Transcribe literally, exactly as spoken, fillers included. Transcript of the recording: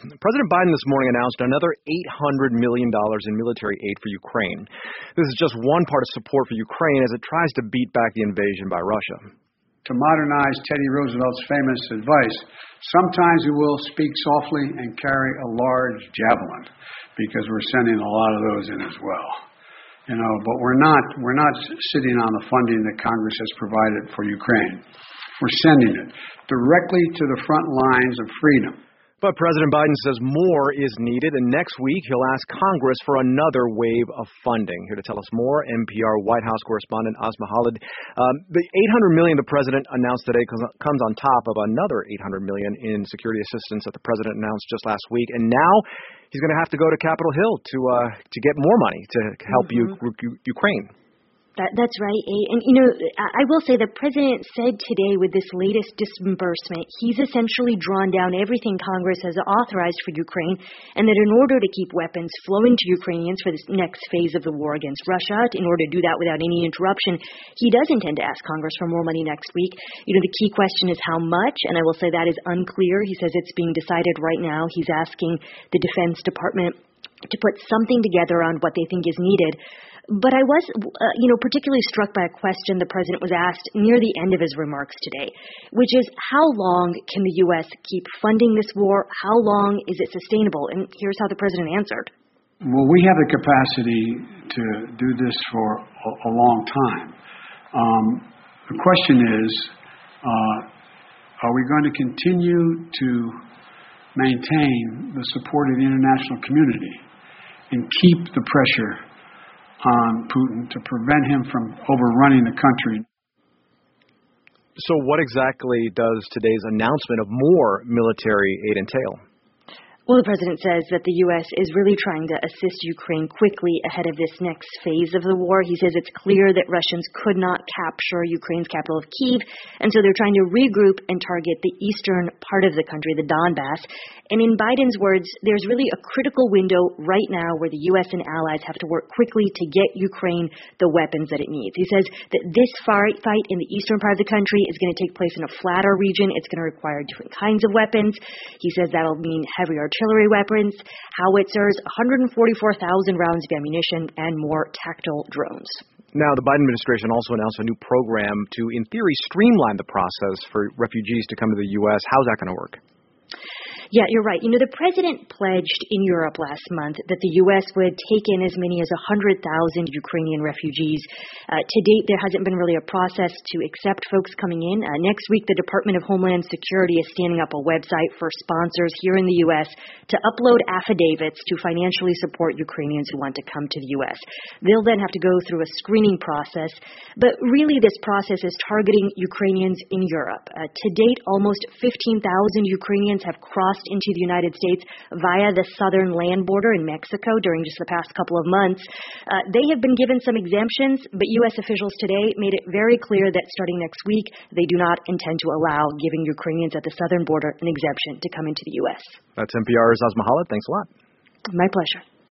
President Biden this morning announced another eight hundred million dollars in military aid for Ukraine. This is just one part of support for Ukraine as it tries to beat back the invasion by Russia. To modernize Teddy Roosevelt's famous advice, sometimes we will speak softly and carry a large javelin, because we're sending a lot of those in as well. You know, but we're not we're not sitting on the funding that Congress has provided for Ukraine. We're sending it directly to the front lines of freedom. But President Biden says more is needed, and next week he'll ask Congress for another wave of funding. Here to tell us more, N P R White House correspondent Asma Khalid. Um, the eight hundred million dollars the president announced today comes on top of another eight hundred million dollars in security assistance that the president announced just last week, and now he's going to have to go to Capitol Hill to uh, to get more money to help mm-hmm. U- U- Ukraine. That, that's right, A. And, you know, I will say the president said today with this latest disbursement, he's essentially drawn down everything Congress has authorized for Ukraine, and that in order to keep weapons flowing to Ukrainians for this next phase of the war against Russia, in order to do that without any interruption, he does intend to ask Congress for more money next week. You know, the key question is how much, and I will say that is unclear. He says it's being decided right now. He's asking the Defense Department to put something together on what they think is needed. But I was, uh, you know, particularly struck by a question the president was asked near the end of his remarks today, which is how long can the U S keep funding this war? How long is it sustainable? And here's how the president answered. Well, we have the capacity to do this for a, a long time. Um, the question is, uh, are we going to continue to maintain the support of the international community and keep the pressure on Putin to prevent him from overrunning the country? So what exactly does today's announcement of more military aid entail? Well, the president says that the U S is really trying to assist Ukraine quickly ahead of this next phase of the war. He says it's clear that Russians could not capture Ukraine's capital of Kyiv, and so they're trying to regroup and target the eastern part of the country, the Donbass. And in Biden's words, there's really a critical window right now where the U S and allies have to work quickly to get Ukraine the weapons that it needs. He says that this fight in the eastern part of the country is going to take place in a flatter region. It's going to require different kinds of weapons. He says that'll mean heavy artillery weapons, howitzers, one hundred forty-four thousand rounds of ammunition, and more tactical drones. Now, the Biden administration also announced a new program to, in theory, streamline the process for refugees to come to the U S. How's that going to work? Yeah, you're right. You know, the president pledged in Europe last month that the U S would take in as many as one hundred thousand Ukrainian refugees. Uh, to date, there hasn't been really a process to accept folks coming in. Uh, next week, the Department of Homeland Security is standing up a website for sponsors here in the U S to upload affidavits to financially support Ukrainians who want to come to the U S. They'll then have to go through a screening process. But really, this process is targeting Ukrainians in Europe. Uh, to date, almost fifteen thousand Ukrainians have crossed into the United States via the southern land border in Mexico during just the past couple of months. Uh, they have been given some exemptions, but U S officials today made it very clear that starting next week, they do not intend to allow giving Ukrainians at the southern border an exemption to come into the U S. That's N P R's Asma Khalid. Thanks a lot. My pleasure.